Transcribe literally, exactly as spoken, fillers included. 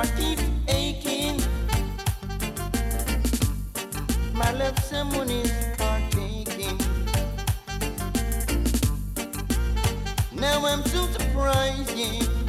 heart keeps aching. My love, someone is partaking. Now I'm so surprised, yeah.